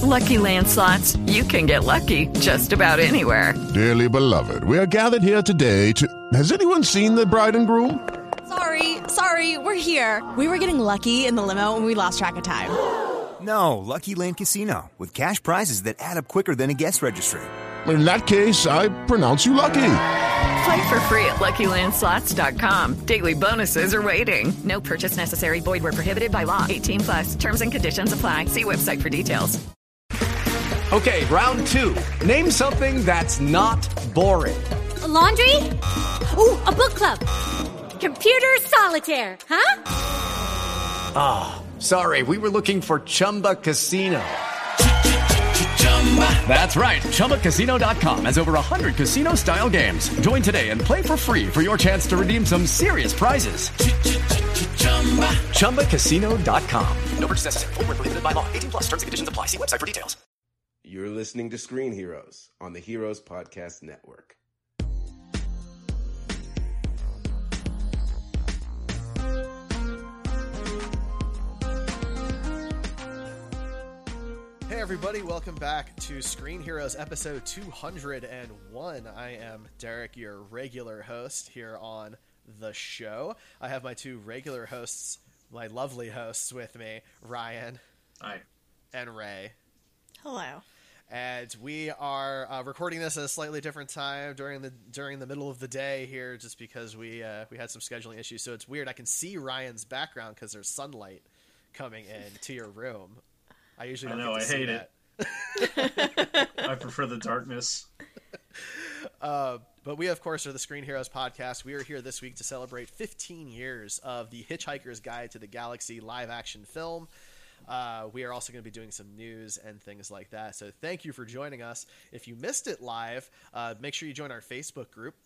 Lucky Land Slots, you can get lucky just about anywhere. Dearly beloved, we are gathered here today to... Has anyone seen the bride and groom? Sorry, we're here. We were getting lucky in the limo and we lost track of time. No, Lucky Land Casino, with cash prizes that add up quicker than a guest registry. In that case, I pronounce you lucky. Play for free at LuckyLandSlots.com. Daily bonuses are waiting. No purchase necessary. Void where prohibited by law. 18+. Terms and conditions apply. See website for details. Okay, round two. Name something that's not boring. A laundry? Ooh, a book club. Computer solitaire, huh? Ah, sorry, we were looking for Chumba Casino. That's right, ChumbaCasino.com has over 100 casino-style games. Join today and play for free for your chance to redeem some serious prizes. ChumbaCasino.com. No purchase necessary. Void where prohibited by law. 18+. Terms and conditions apply. See website for details. You're listening to Screen Heroes on the Heroes Podcast Network. Hey everybody, welcome back to Screen Heroes episode 201. I am Derek, your regular host here on the show. I have my two regular hosts, my lovely hosts with me, Ryan. Hi. And Ray. Hello. And we are recording this at a slightly different time during the middle of the day here, just because we had some scheduling issues. So it's weird. I can see Ryan's background because there's sunlight coming in to your room. I usually don't get to see that. It. I prefer the darkness. But we, of course, are the Screen Heroes podcast. We are here this week to celebrate 15 years of the Hitchhiker's Guide to the Galaxy live-action film. We are also going to be doing some news and things like that. So thank you for joining us. If you missed it live, make sure you join our Facebook group,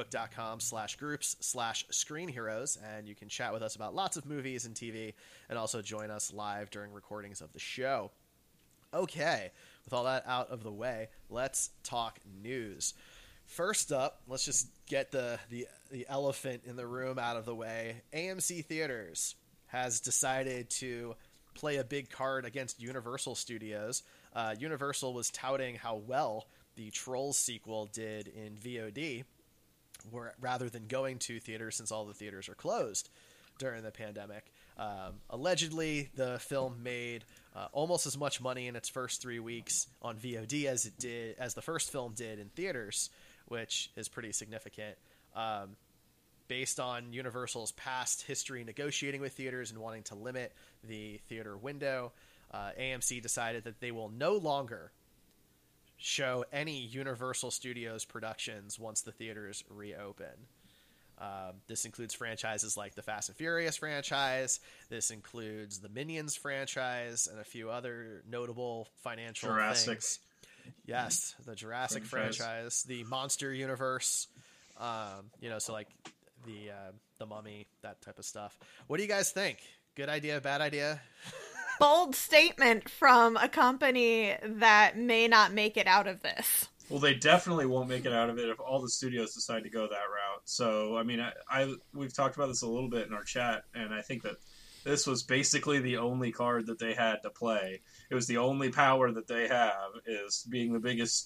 facebook.com/groups/screenheroes, and you can chat with us about lots of movies and TV, and also join us live during recordings of the show. Okay, with all that out of the way, let's talk news. First up, let's just get the elephant in the room out of the way. AMC Theaters has decided to play a big card against Universal Studios. Universal was touting how well the Trolls sequel did in VOD, rather than going to theaters, since all the theaters are closed during the pandemic. Allegedly, the film made almost as much money in its first 3 weeks on VOD as the first film did in theaters, which is pretty significant. Based on Universal's past history negotiating with theaters and wanting to limit the theater window, AMC decided that they will no longer show any Universal Studios productions once the theaters reopen. This includes franchises like the Fast and Furious franchise. This includes the Minions franchise and a few other notable financial things. Yes, the Jurassic franchise, the Monster Universe, so like the Mummy, that type of stuff. What do you guys think? Good idea, bad idea? Bold statement from a company that may not make it out of this. Well, they definitely won't make it out of it if all the studios decide to go that route. So, I mean, we've talked about this a little bit in our chat, and I think that this was basically the only card that they had to play. It was the only power that they have, is being the biggest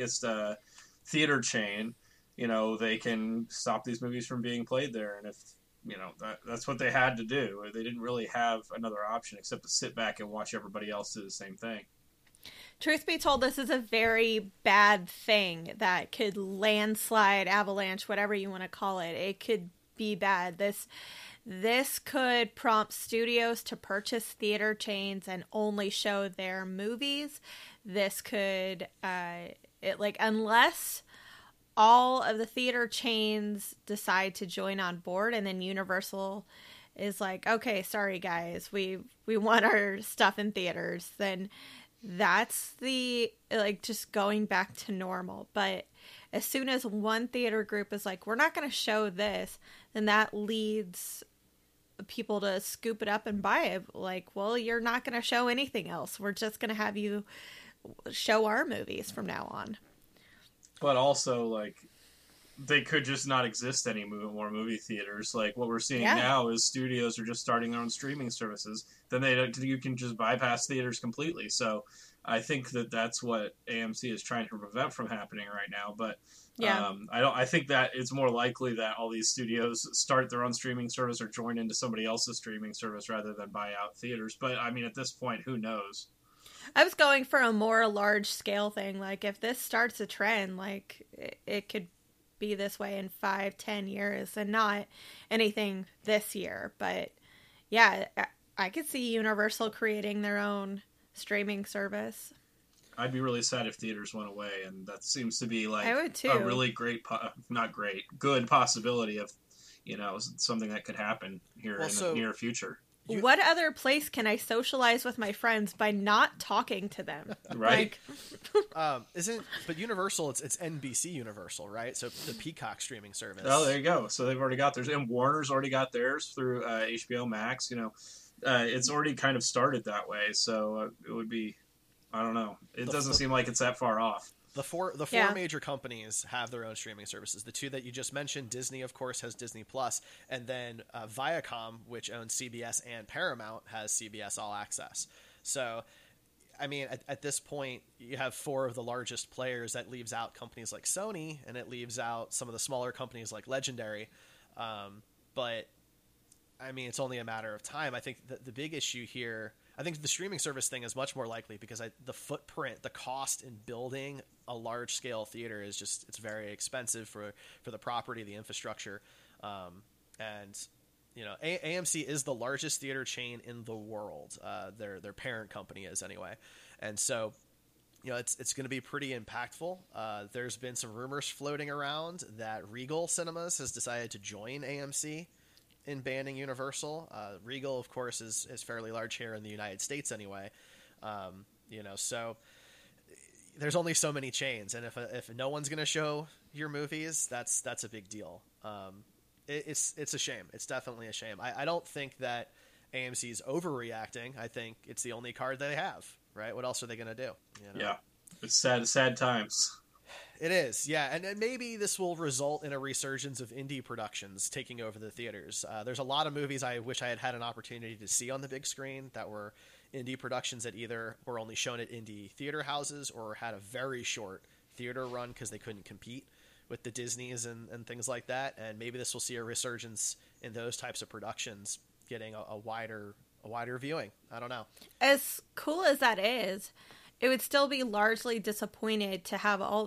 theater chain. They can stop these movies from being played there, and if that's what they had to do. They didn't really have another option except to sit back and watch everybody else do the same thing. Truth be told, this is a very bad thing that could landslide, avalanche, whatever you want to call it. It could be bad. This could prompt studios to purchase theater chains and only show their movies. This could, unless all of the theater chains decide to join on board, and then Universal is like, okay, sorry guys, we want our stuff in theaters, then that's just going back to normal. But as soon as one theater group is like, we're not going to show this, then that leads people to scoop it up and buy it. Like, well, you're not going to show anything else. We're just going to have you show our movies from now on. But also, they could just not exist any more movie theaters. Like, what we're seeing now is studios are just starting their own streaming services. Then you can just bypass theaters completely. So, I think that that's what AMC is trying to prevent from happening right now. But Yeah. I think that it's more likely that all these studios start their own streaming service or join into somebody else's streaming service rather than buy out theaters. But I mean, at this point, who knows? I was going for a more large scale thing. Like, if this starts a trend, like, it could be this way in 5-10 years, and not anything this year. But yeah, I could see Universal creating their own streaming service. I'd be really sad if theaters went away, and that seems to be like I would too. a really good possibility of, something that could happen here in the near future. What other place can I socialize with my friends by not talking to them? Right. But Universal, it's NBC Universal, right? So the Peacock streaming service. Oh, there you go. So they've already got theirs, and Warner's already got theirs through HBO Max. It's already kind of started that way. So it would be, I don't know. It doesn't seem like it's that far off. The four major companies have their own streaming services. The two that you just mentioned, Disney, of course, has Disney Plus, and then Viacom, which owns CBS and Paramount, has CBS All Access. So, I mean, at this point, you have four of the largest players. That leaves out companies like Sony, and it leaves out some of the smaller companies like Legendary. But, I mean, it's only a matter of time. I think the big issue here, I think the streaming service thing is much more likely because the footprint, the cost in building a large-scale theater is just, it's very expensive for the property, the infrastructure. And, AMC is the largest theater chain in the world. Their parent company is anyway. And so, it's going to be pretty impactful. There's been some rumors floating around that Regal Cinemas has decided to join AMC in banning Universal. Regal, of course, is fairly large here in the United States anyway. So there's only so many chains, and if no one's going to show your movies, that's a big deal. It's a shame. It's definitely a shame. I don't think that AMC's overreacting. I think it's the only card they have, right? What else are they going to do? Yeah, it's sad times. It is, yeah, and maybe this will result in a resurgence of indie productions taking over the theaters. There's a lot of movies I wish I had an opportunity to see on the big screen that were indie productions that either were only shown at indie theater houses or had a very short theater run because they couldn't compete with the Disneys and things like that. And maybe this will see a resurgence in those types of productions getting a wider viewing. I don't know. As cool as that is, it would still be largely disappointing to have all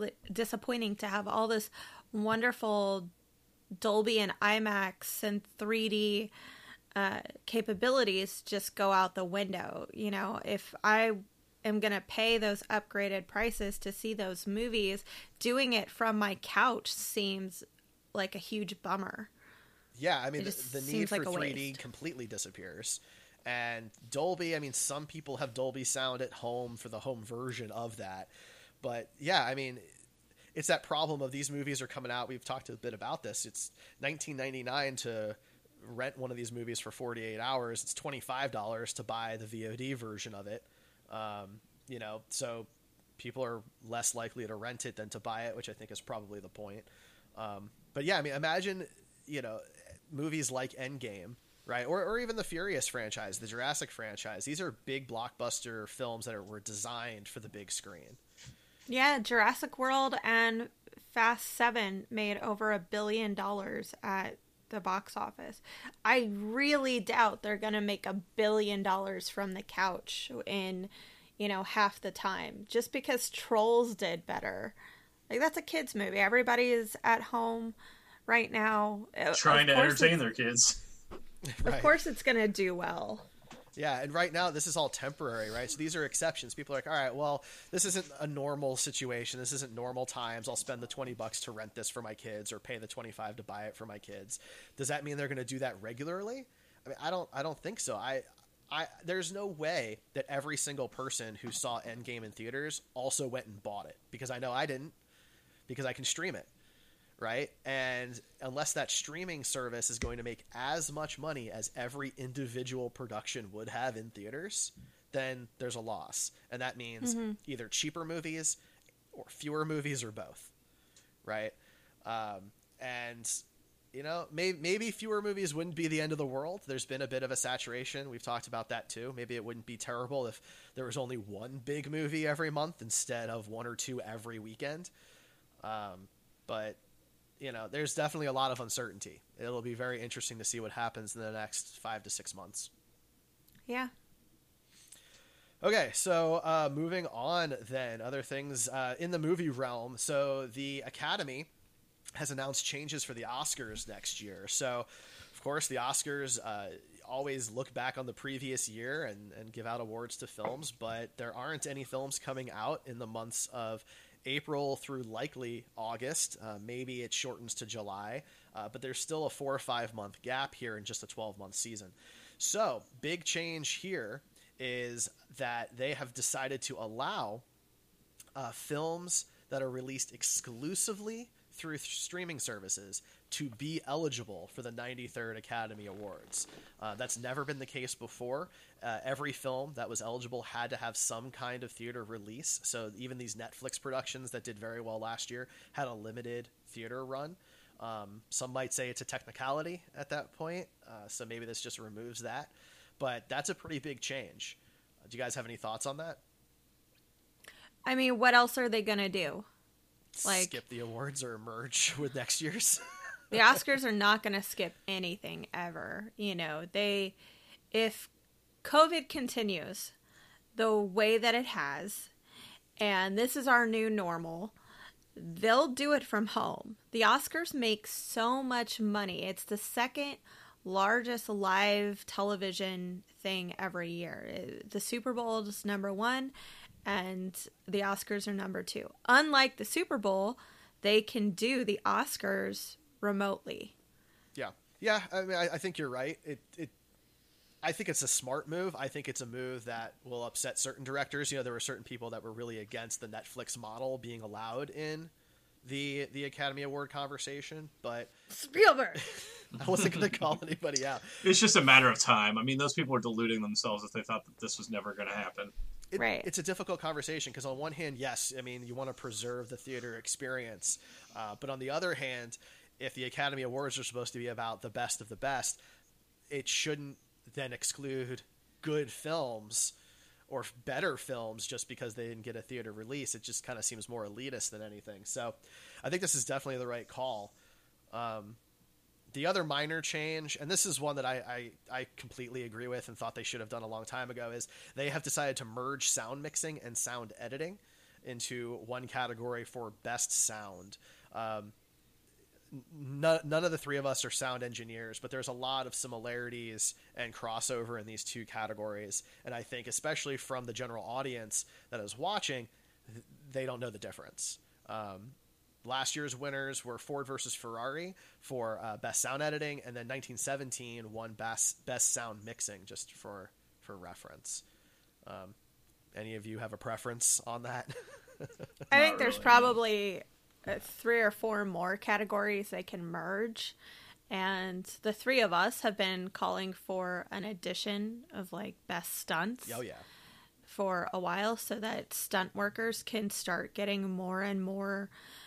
this wonderful Dolby and IMAX and 3D capabilities just go out the window. If I am going to pay those upgraded prices to see those movies, doing it from my couch seems like a huge bummer. Yeah, I mean, the need for like 3D completely disappears. And Dolby, I mean, some people have Dolby sound at home for the home version of that. But yeah, I mean, it's that problem of these movies are coming out. We've talked a bit about this. It's $19.99 to rent one of these movies for 48 hours. It's $25 to buy the VOD version of it. So people are less likely to rent it than to buy it, which I think is probably the point. But yeah, I mean, imagine, movies like Endgame, right? Or even the Furious franchise, the Jurassic franchise. These are big blockbuster films that were designed for the big screen. Yeah, Jurassic World and Fast 7 made over $1 billion at the box office. I really doubt they're going to make $1 billion from the couch in, half the time. Just because Trolls did better. Like, that's a kid's movie. Everybody is at home right now. Trying to entertain their kids. Right. Of course it's going to do well. Yeah, and right now this is all temporary, right? So these are exceptions. People are like, all right, well, this isn't a normal situation. This isn't normal times. I'll spend the $20 to rent this for my kids or pay the $25 to buy it for my kids. Does that mean they're going to do that regularly? I mean, I don't think so. There's no way that every single person who saw Endgame in theaters also went and bought it, because I know I didn't, because I can stream it. Right? And unless that streaming service is going to make as much money as every individual production would have in theaters, then there's a loss. And that means either cheaper movies or fewer movies or both. Right? And maybe fewer movies wouldn't be the end of the world. There's been a bit of a saturation. We've talked about that too. Maybe it wouldn't be terrible if there was only one big movie every month instead of one or two every weekend. But there's definitely a lot of uncertainty. It'll be very interesting to see what happens in the next 5 to 6 months. Yeah. Okay, so moving on then, other things in the movie realm. So the Academy has announced changes for the Oscars next year. So, of course, the Oscars always look back on the previous year and give out awards to films, but there aren't any films coming out in the months of April through likely August. Maybe it shortens to July, but there's still a 4 or 5 month gap here in just a 12-month season. So, big change here is that they have decided to allow films that are released exclusively through streaming services to be eligible for the 93rd Academy Awards. That's never been the case before. Every film that was eligible had to have some kind of theater release. So even these Netflix productions that did very well last year had a limited theater run. Some might say it's a technicality at that point, so maybe this just removes that. But that's a pretty big change. Do you guys have any thoughts on that? I mean, what else are they going to do? Skip the awards or merge with next year's? The Oscars are not going to skip anything ever. If COVID continues the way that it has, and this is our new normal, they'll do it from home. The Oscars make so much money. It's the second largest live television thing every year. The Super Bowl is number 1, and the Oscars are number 2. Unlike the Super Bowl, they can do the Oscars remotely. Yeah. I mean, I think you're right. I think it's a smart move. I think it's a move that will upset certain directors. There were certain people that were really against the Netflix model being allowed in the Academy Award conversation, but Spielberg. I wasn't going to call anybody out. It's just a matter of time. I mean, those people were deluding themselves if they thought that this was never going to happen. Right. It's a difficult conversation because on one hand, yes, I mean, you want to preserve the theater experience. But on the other hand, if the Academy Awards are supposed to be about the best of the best, it shouldn't then exclude good films or better films just because they didn't get a theater release. It just kind of seems more elitist than anything. So I think this is definitely the right call. The other minor change, and this is one that I completely agree with and thought they should have done a long time ago, is they have decided to merge sound mixing and sound editing into one category for best sound. None of the three of us are sound engineers, but there's a lot of similarities and crossover in these two categories. And I think especially from the general audience that is watching, they don't know the difference. Last year's winners were Ford versus Ferrari for best sound editing, and then 1917 won best sound mixing, just for reference. Any of you have a preference on that? I think there's probably 3 or 4 more categories they can merge, and the three of us have been calling for an addition of best stunts. Oh yeah. For a while, so that stunt workers can start getting more and more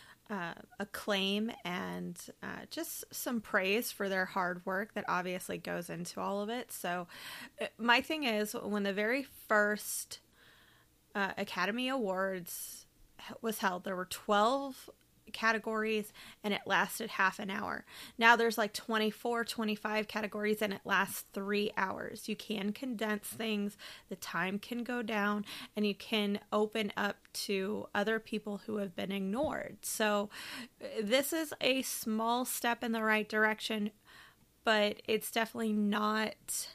acclaim and just some praise for their hard work that obviously goes into all of it. So my thing is, when the very first Academy Awards was held, there were 12 categories and it lasted half an hour. Now there's 24, 25 categories and it lasts 3 hours. You can condense things, the time can go down, and you can open up to other people who have been ignored. So this is a small step in the right direction, but it's definitely not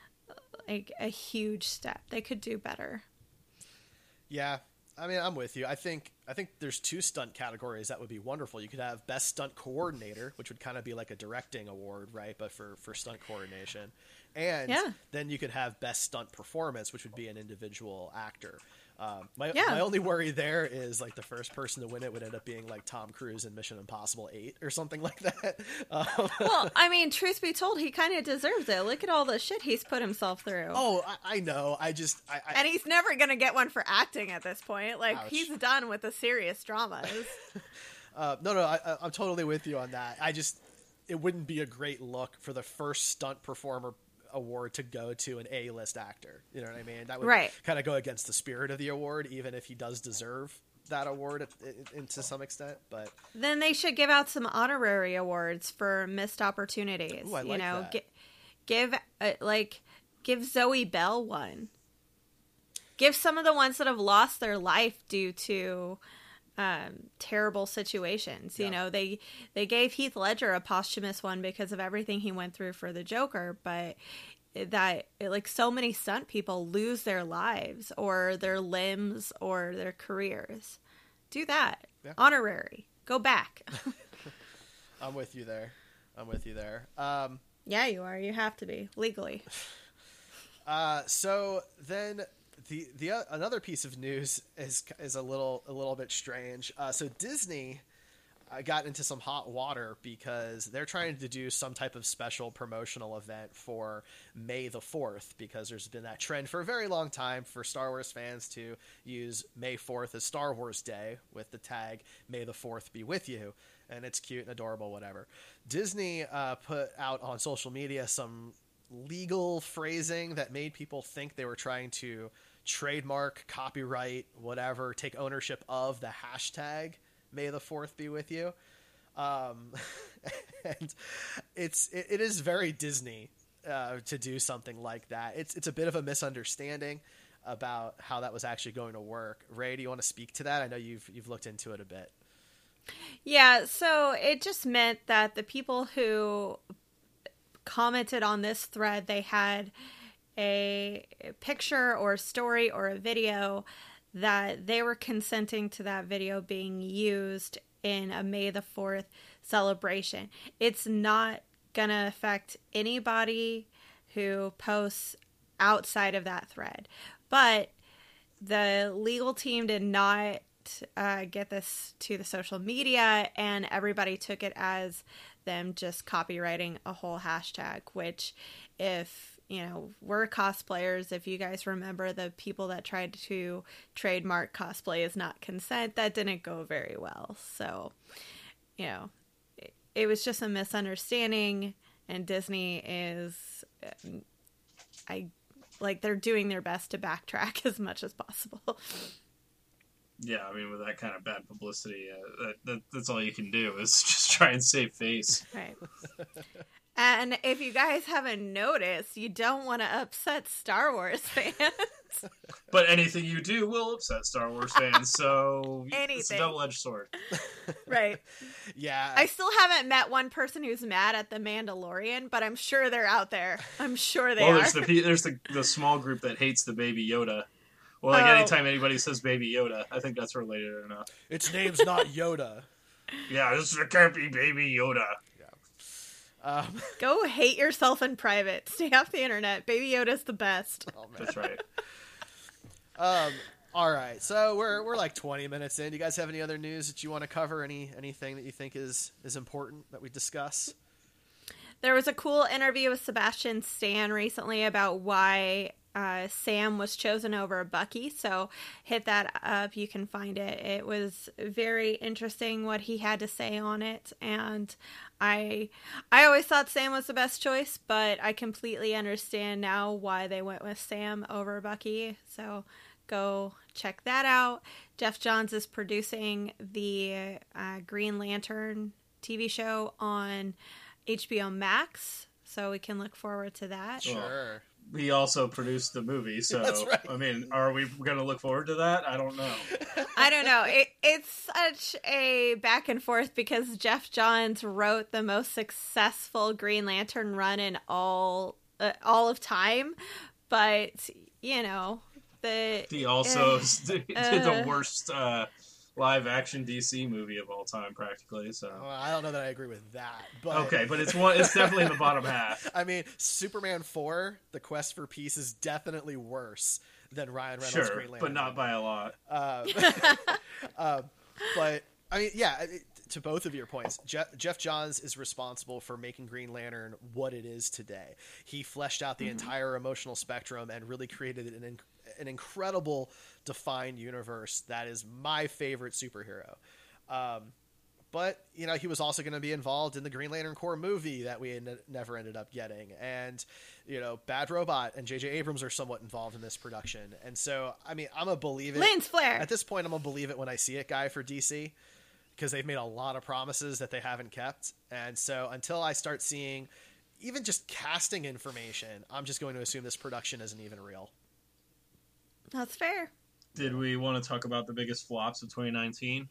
a huge step. They could do better. Yeah. I mean, I'm with you. I think there's 2 stunt categories that would be wonderful. You could have best stunt coordinator, which would kind of be like a directing award, right? But for stunt coordination. And then you could have best stunt performance, which would be an individual actor. My only worry there is the first person to win it would end up being Tom Cruise in Mission Impossible 8 or something like that. Well, I mean, truth be told, he kind of deserves it. Look at all the shit he's put himself through. Oh, I know. And he's never going to get one for acting at this point. Ouch. He's done with the serious dramas. No, I'm totally with you on that. it wouldn't be a great look for the first stunt performer award to go to an A-list actor. You know what I mean? That would kind of go against the spirit of the award, even if he does deserve that award to some extent. But then they should give out some honorary awards for missed opportunities. Ooh, I like that. Give Zoe Bell one. Give some of the ones that have lost their life due to terrible situations. You know, they gave Heath Ledger a posthumous one because of everything he went through for the Joker, but so many stunt people lose their lives or their limbs or their careers. Do that. Yeah. Honorary. Go back. I'm with you there. Yeah, you are. You have to be legally. So then the another piece of news is a little bit strange. So Disney got into some hot water because they're trying to do some type of special promotional event for May the 4th, because there's been that trend for a very long time for Star Wars fans to use May 4th as Star Wars Day with the tag May the 4th be with you. And it's cute and adorable, whatever. Disney put out on social media some legal phrasing that made people think they were trying to trademark, copyright, whatever, take ownership of the hashtag May the 4th be with you. And it is very Disney to do something like that. It's a bit of a misunderstanding about how that was actually going to work. Ray, do you want to speak to that? I know you've looked into it a bit. Yeah, so it just meant that the people who commented on this thread, they had a picture or a story or a video that they were consenting to that video being used in a May the 4th celebration. It's not going to affect anybody who posts outside of that thread. But the legal team did not get this to the social media, and everybody took it as them just copywriting a whole hashtag, which if, you know, we're cosplayers, if you guys remember the people that tried to trademark cosplay is not consent, that didn't go very well. So, you know, it was just a misunderstanding, and Disney is, they're doing their best to backtrack as much as possible. Yeah, I mean, with that kind of bad publicity, that's all you can do is just try and save face. Right. And if you guys haven't noticed, you don't want to upset Star Wars fans. But anything you do will upset Star Wars fans, so it's a double-edged sword. Right. Yeah. I still haven't met one person who's mad at The Mandalorian, but I'm sure they're out there. I'm sure they are. There's the small group that hates the Baby Yoda. Well, anytime anybody says Baby Yoda, I think that's related enough. Its name's not Yoda. Yeah, it can't be Baby Yoda. Yeah. Go hate yourself in private. Stay off the internet. Baby Yoda's the best. Oh, man. That's right. All right, so we're like 20 minutes in. Do you guys have any other news that you want to cover? Anything that you think is important that we discuss? There was a cool interview with Sebastian Stan recently about why Sam was chosen over Bucky, so hit that up. You can find it. It was very interesting what he had to say on it, and I always thought Sam was the best choice, but I completely understand now why they went with Sam over Bucky, so go check that out. Jeff Johns is producing the Green Lantern TV show on HBO Max, so we can look forward to that. Sure. He also produced the movie, so That's right. I mean, are we going to look forward to that? I don't know. I don't know. It's such a back and forth because Jeff Johns wrote the most successful Green Lantern run in all of time, but you know he also did the worst live action DC movie of all time, practically. So well, I don't know that I agree with that. But okay, but it's definitely in the bottom half. I mean, Superman 4: The Quest for Peace is definitely worse than Ryan Reynolds' Green Lantern, but not by a lot. But I mean, yeah. To both of your points, Jeff Johns is responsible for making Green Lantern what it is today. He fleshed out the entire emotional spectrum and really created an incredible defined universe that is my favorite superhero. But, you know, he was also going to be involved in the Green Lantern Corps movie that we never ended up getting. And, you know, Bad Robot and J.J. Abrams are somewhat involved in this production. And so, I mean, I'm a believe it. Lens flare. At this point, I'm a believe it when I see it guy for DC, because they've made a lot of promises that they haven't kept. And so until I start seeing even just casting information, I'm just going to assume this production isn't even real. That's fair. Did we want to talk about the biggest flops of 2019?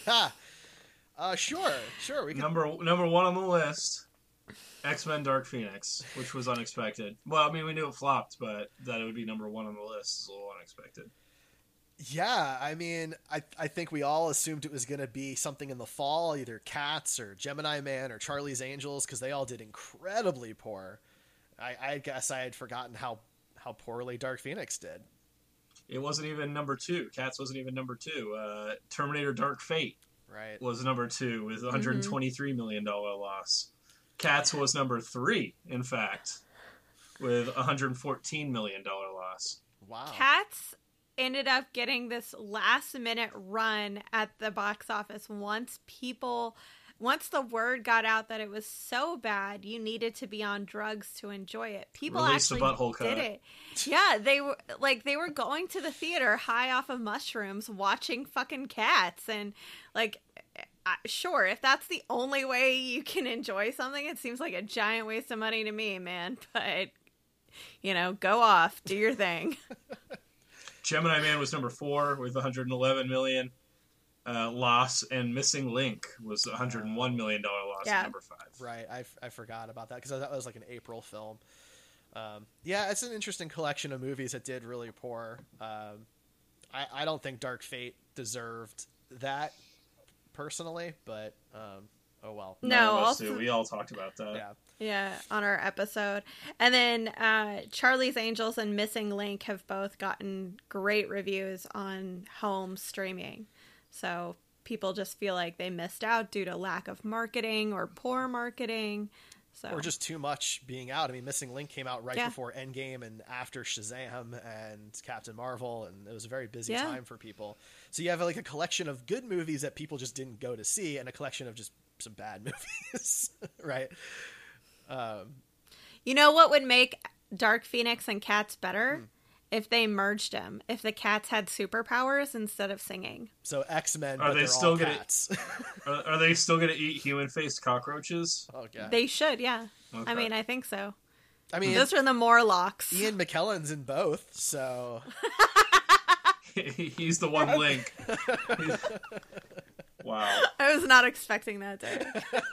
Sure. We can... Number one on the list, X-Men Dark Phoenix, which was unexpected. Well, I mean, we knew it flopped, but that it would be number one on the list is a little unexpected. Yeah, I mean, I think we all assumed it was going to be something in the fall, either Cats or Gemini Man or Charlie's Angels, because they all did incredibly poor. I guess I had forgotten how poorly Dark Phoenix did. It wasn't even number 2. Cats wasn't even number 2. Terminator Dark Fate was number 2 with $123 million loss. Cats was number 3, in fact, with $114 million loss. Wow. Cats ended up getting this last-minute run at the box office once the word got out that it was so bad you needed to be on drugs to enjoy it. People actually did it. Yeah, they were going to the theater high off of mushrooms watching fucking Cats, and like, sure, if that's the only way you can enjoy something, it seems like a giant waste of money to me, man. But, you know, go off, do your thing. Gemini Man was number 4 with $111 million. Loss, and Missing Link was $101 million loss at number 5. Right, I forgot about that because that was like an April film. Yeah, it's an interesting collection of movies that did really poor. I don't think Dark Fate deserved that personally, but oh well. No, also we all talked about that. Yeah, on our episode. And then Charlie's Angels and Missing Link have both gotten great reviews on home streaming. So people just feel like they missed out due to lack of marketing or poor marketing. Or just too much being out. I mean, Missing Link came out right before Endgame and after Shazam and Captain Marvel, and it was a very busy time for people. So you have like a collection of good movies that people just didn't go to see, and a collection of just some bad movies, right? You know what would make Dark Phoenix and Cats better? If they merged them, if the cats had superpowers instead of singing. So X-Men, are but they still gonna cats? Are they still gonna eat human-faced cockroaches? Oh god, they should. Yeah, okay. I mean, I think so. I mean, those are the Morlocks. Ian McKellen's in both, so he's the one link. Wow, I was not expecting that, Derek.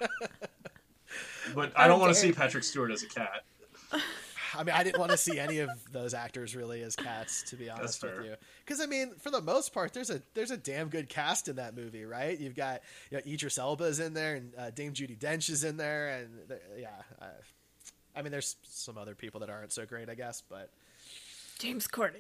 But I don't want to see Patrick Stewart as a cat. I mean, I didn't want to see any of those actors really as cats, to be honest with you. Because I mean, for the most part, there's a damn good cast in that movie, right? You've got Idris Elba's in there, and Dame Judi Dench is in there, and I mean, there's some other people that aren't so great, I guess, but James Corden.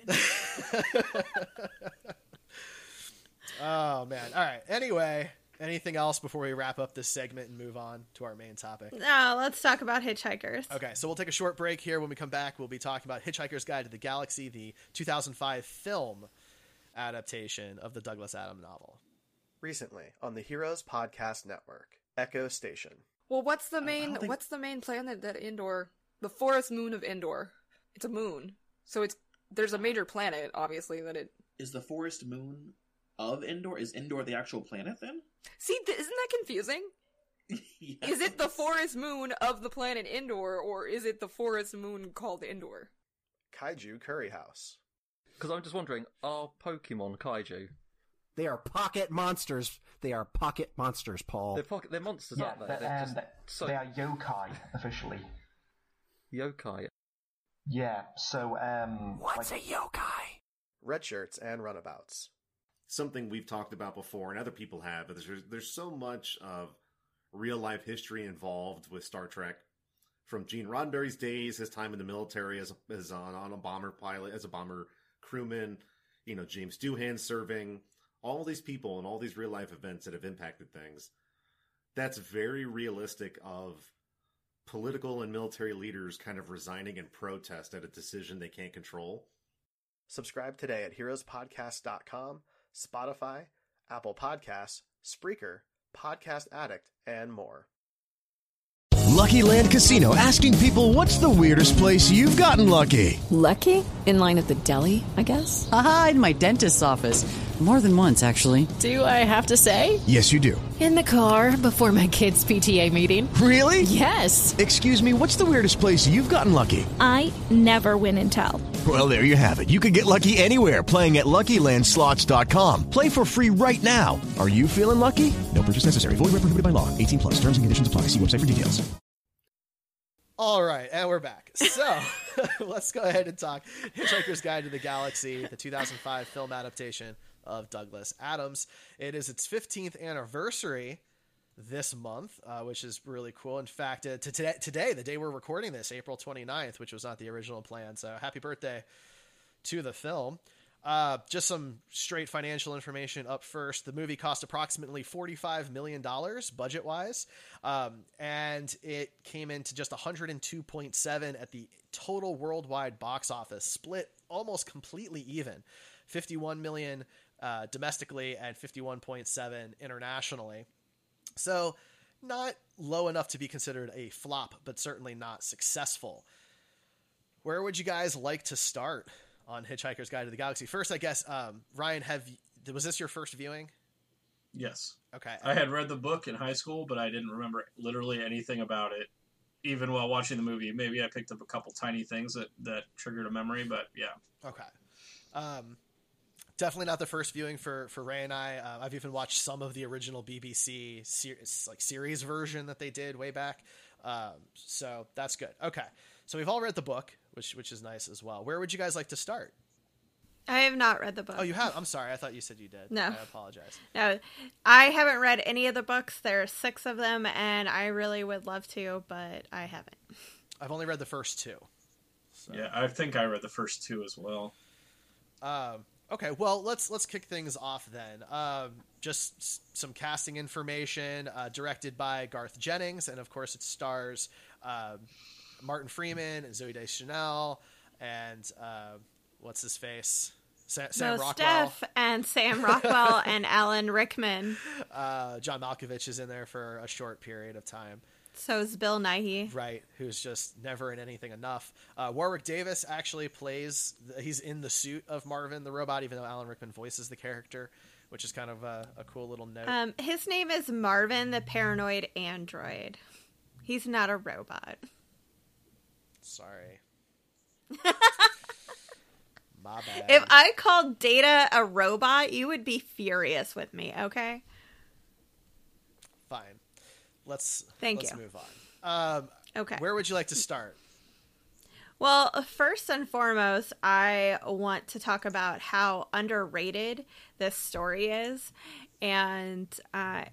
Oh man! All right. Anyway. Anything else before we wrap up this segment and move on to our main topic? No, let's talk about Hitchhikers. Okay, so we'll take a short break here. When we come back, we'll be talking about Hitchhiker's Guide to the Galaxy, the 2005 film adaptation of the Douglas Adams novel. Recently on the Heroes Podcast Network, Echo Station. Well, what's the main planet that Endor? The forest moon of Endor. It's a moon, so there's a major planet, obviously, that it is the forest moon of Endor. Is Endor the actual planet then? See, isn't that confusing? Yes. Is it the forest moon of the planet Endor, or is it the forest moon called Endor? Kaiju Curry House. Because I'm just wondering, are Pokemon kaiju? They are pocket monsters. They are pocket monsters, Paul. They're monsters, aren't they? They are yokai, officially. Yokai? Yeah, so, What's a yokai? Red shirts and runabouts. Something we've talked about before and other people have, but there's so much of real life history involved with Star Trek. From Gene Roddenberry's days, his time in the military as on a bomber pilot, as a bomber crewman, James Doohan serving, all these people and all these real life events that have impacted things. That's very realistic of political and military leaders kind of resigning in protest at a decision they can't control. Subscribe today at heroespodcast.com, Spotify, Apple Podcasts, Spreaker, Podcast Addict, and more. Lucky Land Casino, asking people, what's the weirdest place you've gotten lucky? Lucky? In line at the deli, I guess? Aha, in my dentist's office. More than once, actually. Do I have to say? Yes, you do. In the car before my kids' PTA meeting. Really? Yes. Excuse me, what's the weirdest place you've gotten lucky? I never win and tell. Well, there you have it. You can get lucky anywhere, playing at LuckyLandSlots.com. Play for free right now. Are you feeling lucky? No purchase necessary. Void where prohibited by law. 18+. Terms and conditions apply. See website for details. All right, and we're back. So let's go ahead and talk Hitchhiker's Guide to the Galaxy, the 2005 film adaptation of Douglas Adams. It is its 15th anniversary this month, which is really cool. In fact, today, the day we're recording this, April 29th, which was not the original plan. So happy birthday to the film. Just some straight financial information up first. The movie cost approximately $45 million budget-wise, and it came into just 102.7 at the total worldwide box office, split almost completely even, 51 million domestically and 51.7 internationally. So not low enough to be considered a flop, but certainly not successful. Where would you guys like to start on Hitchhiker's Guide to the Galaxy? First, I guess, Ryan, was this your first viewing? Yes. Okay. I had read the book in high school, but I didn't remember literally anything about it, even while watching the movie. Maybe I picked up a couple tiny things that triggered a memory, but yeah. Okay. Definitely not the first viewing for Ray and I. I've even watched some of the original BBC series version that they did way back. So that's good. Okay. So we've all read the book, which is nice as well. Where would you guys like to start? I have not read the book. Oh, you have? I'm sorry. I thought you said you did. No. I apologize. No, I haven't read any of the books. There are 6 of them, and I really would love to, but I haven't. I've only read the first 2. So. Yeah, I think I read the first 2 as well. Okay, well, let's kick things off then. Just some casting information, directed by Garth Jennings, and of course it stars Martin Freeman and Zooey Deschanel and what's his face? Sam Rockwell. Steph and Sam Rockwell and Alan Rickman. John Malkovich is in there for a short period of time. So is Bill Nighy. Right, who's just never in anything enough. Warwick Davis actually he's in the suit of Marvin the robot, even though Alan Rickman voices the character, which is kind of a cool little note. His name is Marvin the Paranoid Android. He's not a robot. Sorry. My bad. If I called Data a robot, you would be furious with me, okay? Fine. Let's move on. Okay. Where would you like to start? Well, first and foremost, I want to talk about how underrated this story is. And I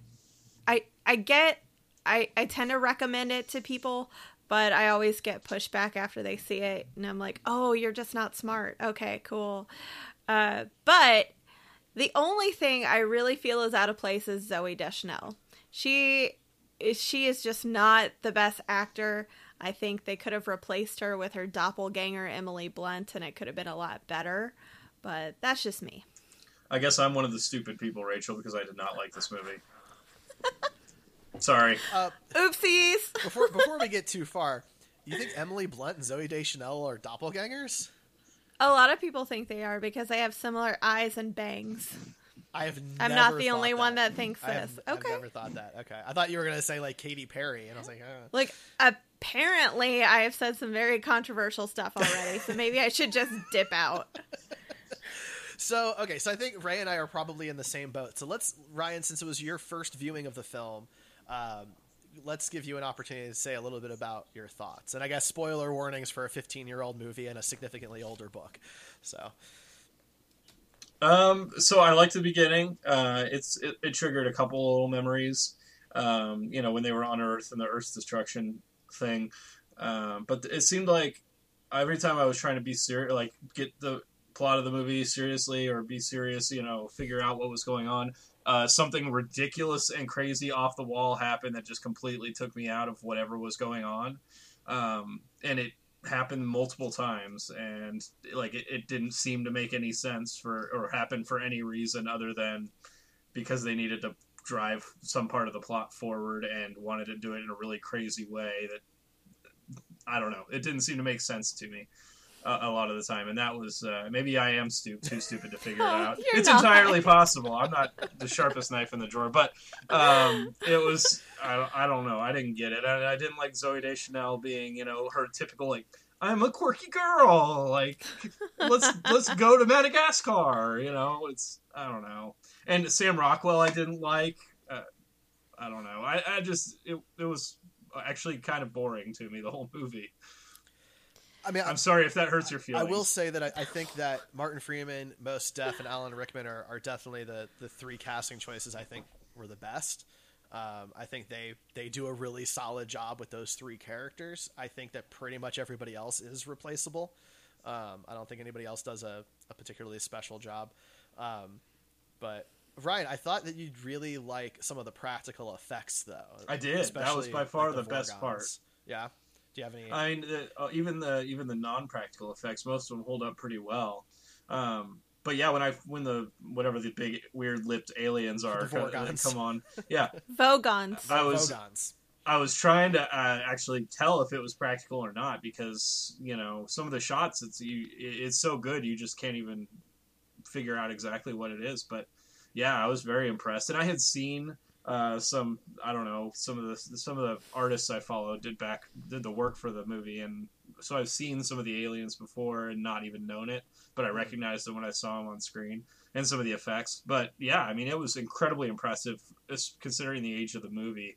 tend to recommend it to people, but I always get pushback after they see it. And I'm like, oh, you're just not smart. Okay, cool. But the only thing I really feel is out of place is Zooey Deschanel. She is just not the best actor. I think they could have replaced her with her doppelganger, Emily Blunt, and it could have been a lot better. But that's just me. I guess I'm one of the stupid people, Rachel, because I did not like this movie. Sorry. Oopsies. Before we get too far, you think Emily Blunt and Zooey Deschanel are doppelgangers? A lot of people think they are because they have similar eyes and bangs. I'm not the only one that thinks this. I've never thought that. Okay. I thought you were going to say, like, Katy Perry, and I was like, Like, apparently I have said some very controversial stuff already, so maybe I should just dip out. So I think Ray and I are probably in the same boat. So Ryan, since it was your first viewing of the film, let's give you an opportunity to say a little bit about your thoughts. And I guess spoiler warnings for a 15-year-old movie and a significantly older book. So I liked the beginning. It triggered a couple little memories, when they were on Earth and the Earth's destruction thing. But it seemed like every time I was trying to be serious, like get the plot of the movie seriously or be serious, figure out what was going on, something ridiculous and crazy off the wall happened that just completely took me out of whatever was going on. And it happened multiple times, and like it didn't seem to make any sense or happen for any reason other than because they needed to drive some part of the plot forward and wanted to do it in a really crazy way that, I don't know, it didn't seem to make sense to me a lot of the time. And that was, maybe I am too stupid to figure it out. It's entirely possible. I'm not the sharpest knife in the drawer, but it was, I don't know. I didn't get it. I didn't like Zooey Deschanel being, you know, her typical, like, I'm a quirky girl. Like, let's go to Madagascar. You know, I don't know. And Sam Rockwell, I didn't like. I don't know. I just it was actually kind of boring to me, the whole movie. I mean, I'm sorry if that hurts your feelings. I will say that I think that Martin Freeman, Mos Def, and Alan Rickman are definitely the three casting choices I think were the best. I think they do a really solid job with those three characters. I think that pretty much everybody else is replaceable. I don't think anybody else does a particularly special job. But Ryan, I thought that you'd really like some of the practical effects, though. I did. That was by far the best part. Yeah. Do you have any? I mean, even the non-practical effects, most of them hold up pretty well. But yeah, when the whatever the big weird lipped aliens are, come on, yeah, Vogons. I was trying to actually tell if it was practical or not, because, you know, some of the shots it's so good you just can't even figure out exactly what it is. But yeah, I was very impressed, and I had seen some of the artists I followed did the work for the movie, and so I've seen some of the aliens before and not even known it, but I recognized them when I saw them on screen, and some of the effects. But yeah, I mean, it was incredibly impressive considering the age of the movie.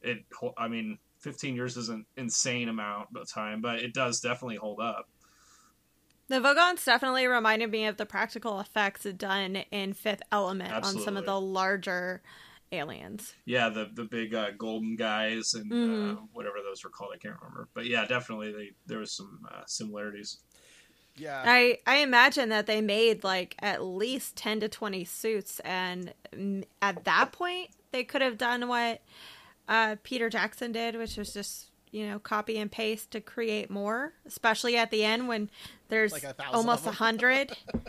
15 years is an insane amount of time, but it does definitely hold up. The Vogons definitely reminded me of the practical effects done in Fifth Element. Absolutely. On some of the larger aliens. Yeah, the big golden guys and whatever those were called, I can't remember. But yeah, definitely there was some similarities. Yeah, I imagine that they made like at least 10 to 20 suits, and at that point they could have done what Peter Jackson did, which was just, you know, copy and paste to create more, especially at the end when there's like almost 100.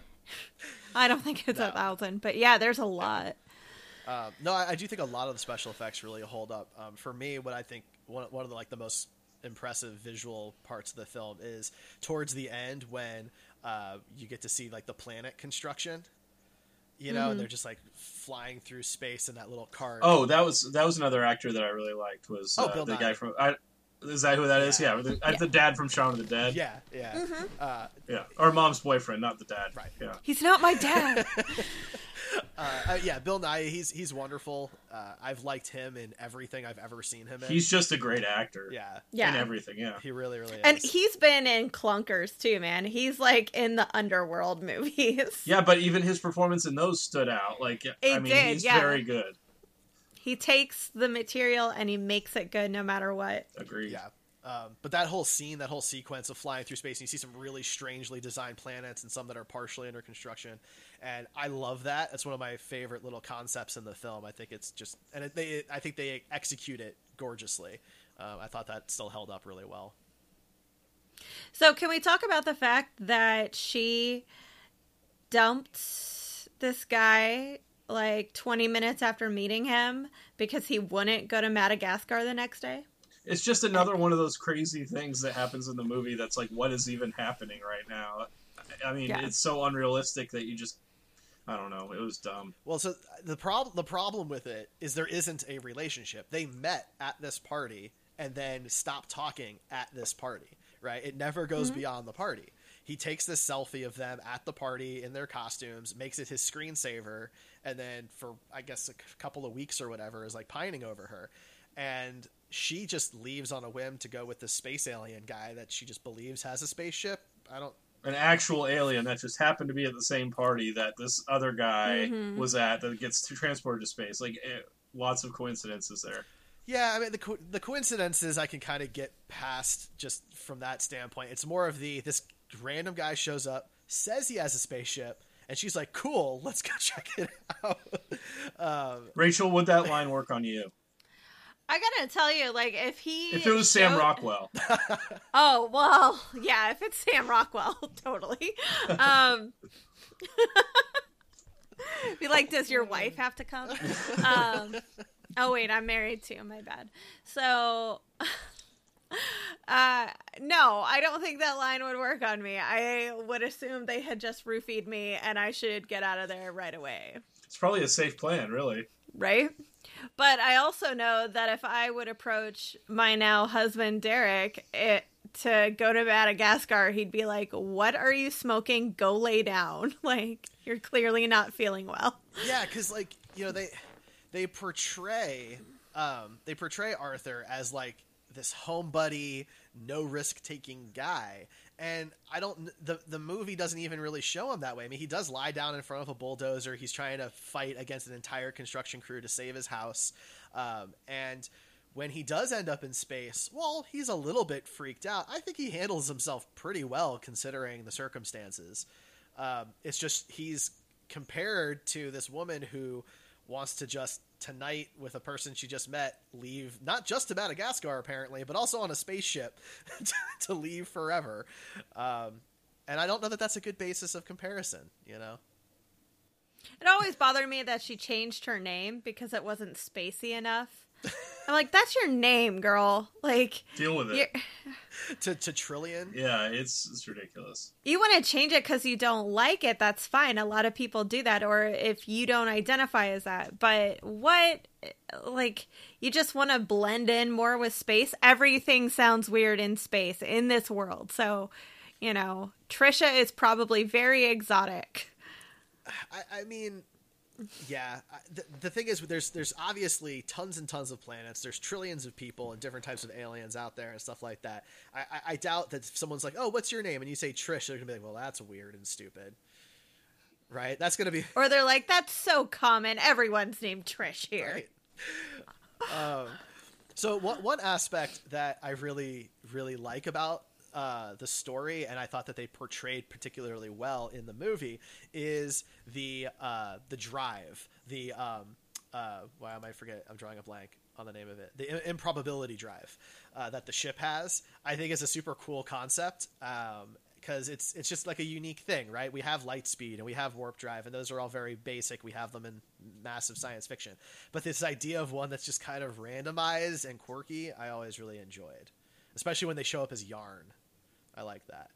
I don't think it's 1,000, but yeah, there's a lot. No, I do think a lot of the special effects really hold up. For me, what I think one of the most impressive visual parts of the film is towards the end when you get to see like the planet construction. You know, and they're just like flying through space in that little car. Oh, that was another actor that I really liked. Was Bill the Nye. guy from? Is that who that is? Yeah, the dad from Shaun of the Dead. Yeah, yeah, yeah. Our mom's boyfriend, not the dad. Right. Yeah. He's not my dad. Yeah, Bill Nye. He's wonderful. I've liked him in everything I've ever seen him in. He's just a great actor. Yeah. In everything. Yeah. He really, really is. And he's been in clunkers too, man. He's like in the Underworld movies. Yeah, but even his performance in those stood out. Like, he's very good. He takes the material and he makes it good no matter what. Agreed. Yeah. But that whole sequence of flying through space, and you see some really strangely designed planets and some that are partially under construction. And I love that. It's one of my favorite little concepts in the film. I think it's just, and I think they execute it gorgeously. I thought that still held up really well. So can we talk about the fact that she dumped this guy like 20 minutes after meeting him because he wouldn't go to Madagascar the next day? It's just another one of those crazy things that happens in the movie that's like, what is even happening right now? I mean, It's so unrealistic that you just, I don't know. It was dumb. Well, so the problem with it is there isn't a relationship. They met at this party and then stopped talking at this party, right? It never goes beyond the party. He takes this selfie of them at the party in their costumes, makes it his screensaver, and then for, I guess, a couple of weeks or whatever is like pining over her. And she just leaves on a whim to go with this space alien guy that she just believes has a spaceship. An actual alien that just happened to be at the same party that this other guy was at that gets transported to space. Like, lots of coincidences there. Yeah, I mean, the coincidences I can kind of get past just from that standpoint. It's more of this random guy shows up, says he has a spaceship, and she's like, cool, let's go check it out. Rachel, would that line work on you? I gotta tell you, like, if it was Sam Rockwell. Oh, well, yeah, if it's Sam Rockwell, totally. Be like, does your wife have to come? Oh wait, I'm married too. My bad. So, no, I don't think that line would work on me. I would assume they had just roofied me and I should get out of there right away. It's probably a safe plan, really. Right? But I also know that if I would approach my now husband, Derek, to go to Madagascar, he'd be like, what are you smoking? Go lay down. Like, you're clearly not feeling well. Yeah, because, like, you know, they portray Arthur as, like, this home buddy, no risk taking guy, and the movie doesn't even really show him that way. I mean, he does lie down in front of a bulldozer. He's trying to fight against an entire construction crew to save his house, and when he does end up in space, well, he's a little bit freaked out. I think he handles himself pretty well considering the circumstances. It's just he's compared to this woman who wants to just tonight with a person she just met leave, not just to Madagascar apparently, but also on a spaceship to leave forever. And I don't know that that's a good basis of comparison, you know? It always bothered me that she changed her name because it wasn't spacey enough. I'm like, that's your name, girl. Like, deal with it. To Trillian? Yeah, it's ridiculous. You want to change it because you don't like it, that's fine. A lot of people do that, or if you don't identify as that. But what, like, you just want to blend in more with space? Everything sounds weird in space, in this world. So, you know, Trisha is probably very exotic. I mean... Yeah, the thing is, there's obviously tons and tons of planets. There's trillions of people and different types of aliens out there and stuff like that. I doubt that if someone's like, oh, what's your name? And you say Trish, they're going to be like, well, that's weird and stupid. Right? That's going to be... Or they're like, that's so common. Everyone's named Trish here. Right. So one aspect that I really, really like about the story, and I thought that they portrayed particularly well in the movie, is the drive, why am I forget? I'm drawing a blank on the name of it. The improbability drive that the ship has, I think is a super cool concept. Because it's just like a unique thing, right? We have light speed and we have warp drive, and those are all very basic. We have them in massive science fiction. But this idea of one that's just kind of randomized and quirky, I always really enjoyed. Especially when they show up as yarn. I like that.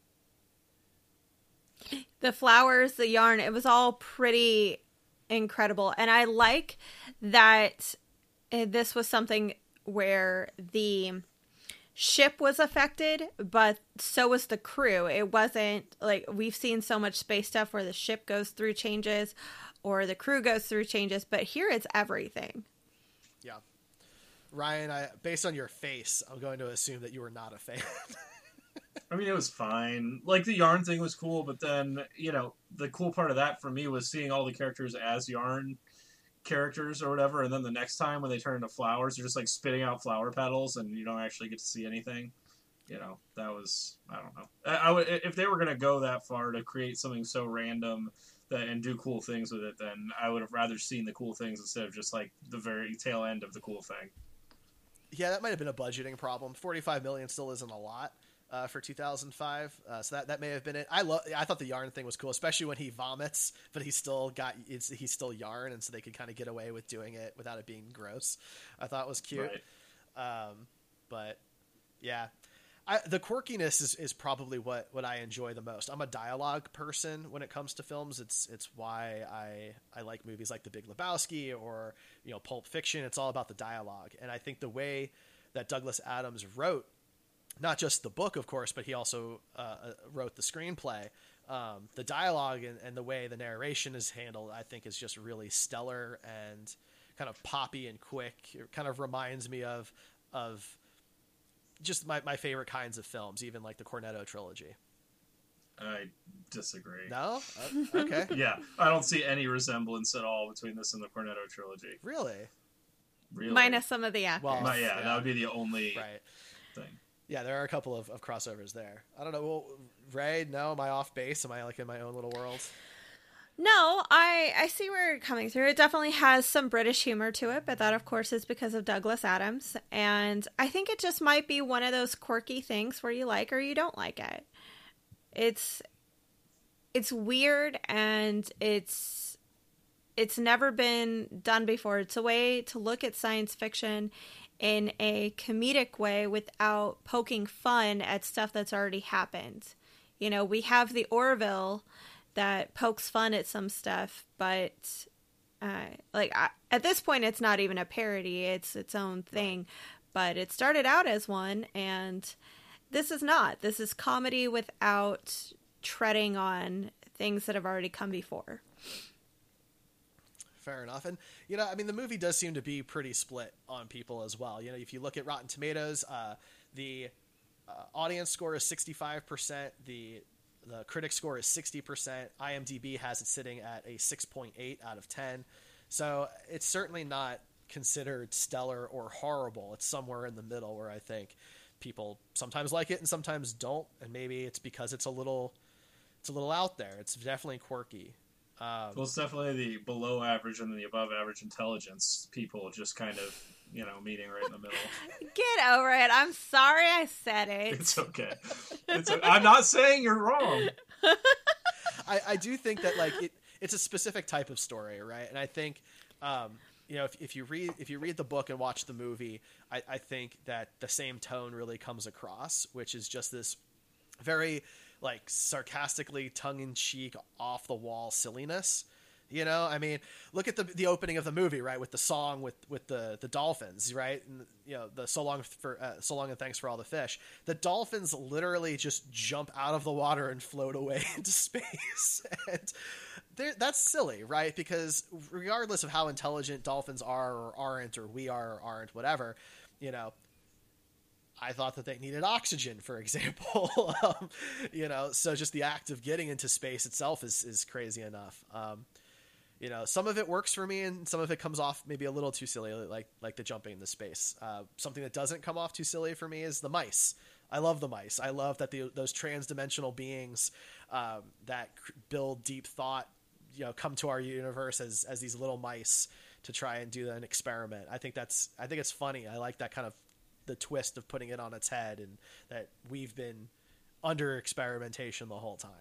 The flowers, the yarn, it was all pretty incredible. And I like that this was something where the ship was affected, but so was the crew. It wasn't like we've seen so much space stuff where the ship goes through changes or the crew goes through changes, but here it's everything. Yeah. Ryan, based on your face, I'm going to assume that you were not a fan. I mean, it was fine. Like, the yarn thing was cool, but then, you know, the cool part of that for me was seeing all the characters as yarn characters or whatever, and then the next time when they turn into flowers, they're just, like, spitting out flower petals, and you don't actually get to see anything. You know, that was, I don't know. If they were going to go that far to create something so random and do cool things with it, then I would have rather seen the cool things instead of just, like, the very tail end of the cool thing. Yeah, that might have been a budgeting problem. $45 million still isn't a lot. For 2005, so that may have been it. I thought the yarn thing was cool, especially when he vomits, but he's still yarn, and so they could kind of get away with doing it without it being gross. I thought it was cute. Right. But yeah, the quirkiness is probably what I enjoy the most. I'm a dialogue person when it comes to films. It's why I like movies like The Big Lebowski or, you know, Pulp Fiction. It's all about the dialogue, and I think the way that Douglas Adams wrote not just the book, of course, but he also wrote the screenplay. The dialogue and the way the narration is handled, I think, is just really stellar and kind of poppy and quick. It kind of reminds me of just my favorite kinds of films, even like the Cornetto trilogy. I disagree. No? Okay. Yeah, I don't see any resemblance at all between this and the Cornetto trilogy. Really? Minus some of the actors. Well, yeah, that would be the only thing. Yeah, there are a couple of crossovers there. I don't know. Well, Ray, no, am I off base? Am I like in my own little world? No, I see where you're coming through. It definitely has some British humor to it, but that, of course, is because of Douglas Adams. And I think it just might be one of those quirky things where you like or you don't like it. It's weird, and it's it's never been done before. It's a way to look at science fiction in a comedic way without poking fun at stuff that's already happened. You know, we have the Orville that pokes fun at some stuff, but at this point, it's not even a parody. It's its own thing, but it started out as one, and this is not. This is comedy without treading on things that have already come before. Fair enough. And, you know, I mean, the movie does seem to be pretty split on people as well. You know, if you look at Rotten Tomatoes, the audience score is 65%. The critic score is 60%. IMDb has it sitting at a 6.8 out of 10. So it's certainly not considered stellar or horrible. It's somewhere in the middle where I think people sometimes like it and sometimes don't. And maybe it's because it's a little out there. It's definitely quirky. Well, it's definitely the below average and the above average intelligence people just kind of, you know, meeting right in the middle. Get over it. I'm sorry I said it. It's okay. I'm not saying you're wrong. I do think that, like, it's a specific type of story, right? And I think, you know, if you read the book and watch the movie, I think that the same tone really comes across, which is just this very, like, sarcastically tongue-in-cheek, off-the-wall silliness. You know, I mean, look at the opening of the movie, right, with the song with the dolphins, right, and, you know, the so long and thanks for all the fish. The dolphins literally just jump out of the water and float away into space, and that's silly, right? Because regardless of how intelligent dolphins are or aren't, or we are or aren't, whatever, you know, I thought that they needed oxygen, for example. You know, so just the act of getting into space itself is crazy enough. You know, some of it works for me, and some of it comes off maybe a little too silly, like the jumping into space. Something that doesn't come off too silly for me is the mice. I love the mice. I love that those trans-dimensional beings that build deep thought, you know, come to our universe as these little mice to try and do an experiment. I think it's funny. I like that kind of the twist of putting it on its head, and that we've been under experimentation the whole time.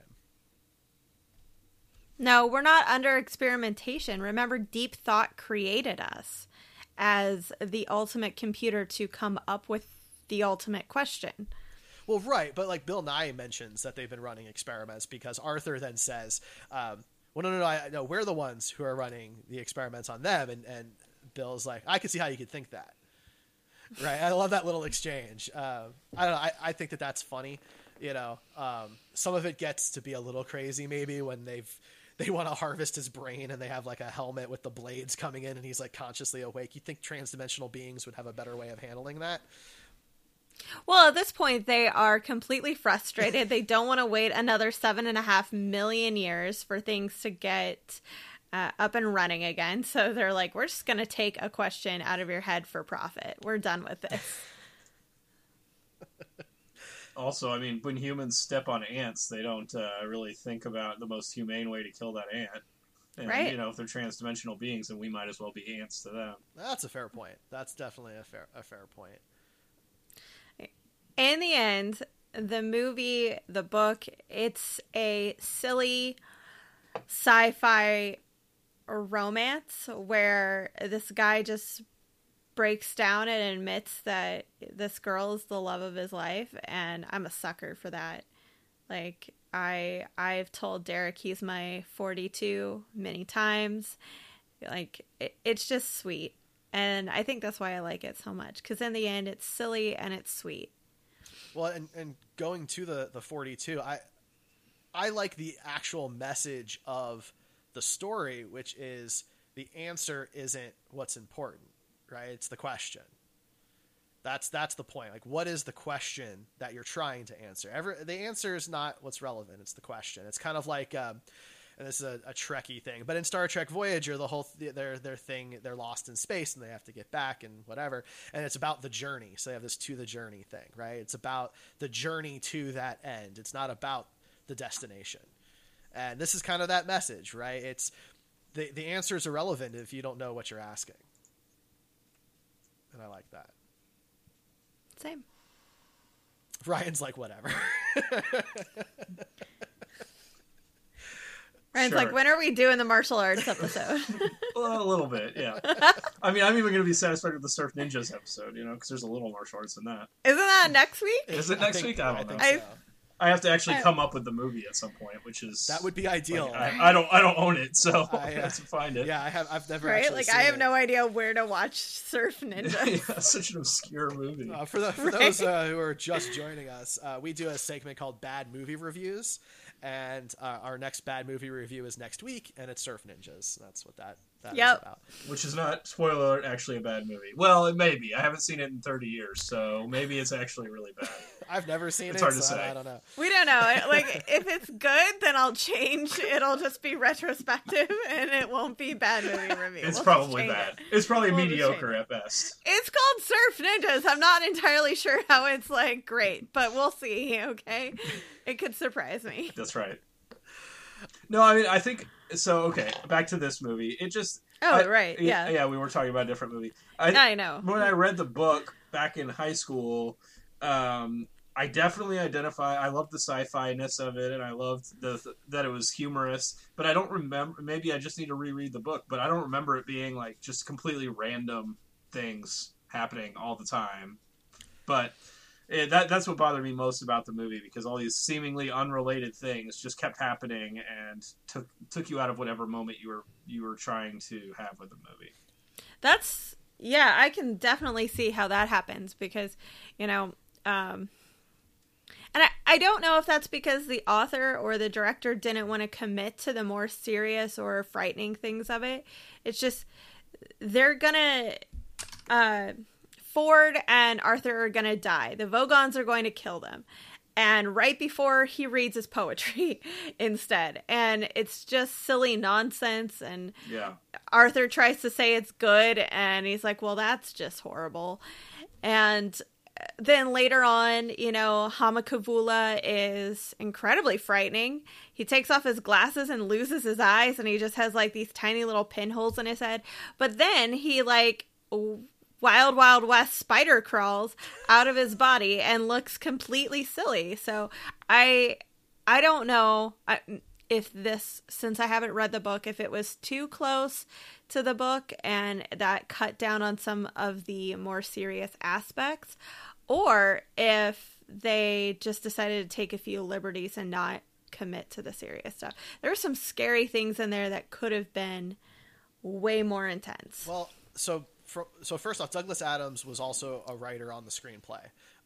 No, we're not under experimentation. Remember, deep thought created us as the ultimate computer to come up with the ultimate question. Well, right, but like Bill Nye mentions that they've been running experiments, because Arthur then says, well, no, we're the ones who are running the experiments on them, and Bill's like, I can see how you could think that. Right, I love that little exchange. I don't know. I think that's funny. You know, some of it gets to be a little crazy maybe when they want to harvest his brain and they have like a helmet with the blades coming in and he's like consciously awake. You think transdimensional beings would have a better way of handling that? Well, at this point, they are completely frustrated. They don't want to wait another 7.5 million years for things to get up and running again. So they're like, we're just going to take a question out of your head for profit. We're done with this. Also, I mean, when humans step on ants, they don't really think about the most humane way to kill that ant. And, right. You know, if they're trans-dimensional beings, then we might as well be ants to them. That's a fair point. That's definitely a fair point. In the end, the movie, the book, it's a silly sci-fi romance where this guy just breaks down and admits that this girl is the love of his life, and I'm a sucker for that. Like, I've told Derek he's my 42 many times. Like, it's just sweet, and I think that's why I like it so much, because in the end it's silly and it's sweet. Well, and going to the 42, I like the actual message of the story, which is the answer isn't what's important, right? It's the question. That's the point. Like, what is the question that you're trying to answer? The answer is not what's relevant. It's the question. It's kind of like, and this is a Trekkie thing, but in Star Trek Voyager, the whole their thing, they're lost in space and they have to get back and whatever, and it's about the journey. So they have this to the journey thing, right? It's about the journey to that end. It's not about the destination. And this is kind of that message, right? It's the answer is irrelevant if you don't know what you're asking. And I like that. Same. Ryan's like, whatever. Ryan's like, when are we doing the martial arts episode? Well, a little bit, yeah. I mean, I'm even going to be satisfied with the Surf Ninjas episode, because there's a little martial arts in that. Isn't that next week? Is it next week? I don't know. So. I have to actually come up with the movie at some point, which is that would be ideal. Like, I don't own it, so I have to find it. Yeah, I've never right. Actually like seen I have it. no idea where to watch Surf Ninjas. Yeah, such an obscure movie. For those who are just joining us, we do a segment called Bad Movie Reviews, and our next bad movie review is next week, and it's Surf Ninjas. That's what that is about. Which is not, spoiler alert, actually a bad movie. Well, it may be. I haven't seen it in 30 years, so maybe it's actually really bad. I've never seen it's it, hard to so say. I don't know. We don't know. Like, if it's good, then I'll change. It'll just be retrospective, and it won't be bad movie review. It's probably bad. It's probably mediocre at best. It's called Surf Ninjas. I'm not entirely sure how it's, like, great, but we'll see, okay? It could surprise me. That's right. No, I mean, I think... So, okay, back to this movie. It just... right, yeah. Yeah, we were talking about a different movie. I know. When I read the book back in high school, I definitely identify... I loved the sci-fi-ness of it, and I loved that it was humorous, but I don't remember... Maybe I just need to reread the book, but I don't remember it being, like, just completely random things happening all the time. But... that's what bothered me most about the movie, because all these seemingly unrelated things just kept happening and took you out of whatever moment you were trying to have with the movie. Yeah, I can definitely see how that happens, because, and I don't know if that's because the author or the director didn't want to commit to the more serious or frightening things of it. It's just, they're gonna, Ford and Arthur are going to die. The Vogons are going to kill them. And right before he reads his poetry instead. And it's just silly nonsense. And Arthur tries to say it's good. And he's like, well, that's just horrible. And then later on, Hamakavula is incredibly frightening. He takes off his glasses and loses his eyes. And he just has like these tiny little pinholes in his head. But then he Wild Wild West spider crawls out of his body and looks completely silly. So I don't know if this, since I haven't read the book, if it was too close to the book and that cut down on some of the more serious aspects, or if they just decided to take a few liberties and not commit to the serious stuff. There were some scary things in there that could have been way more intense. Well, so first off, Douglas Adams was also a writer on the screenplay.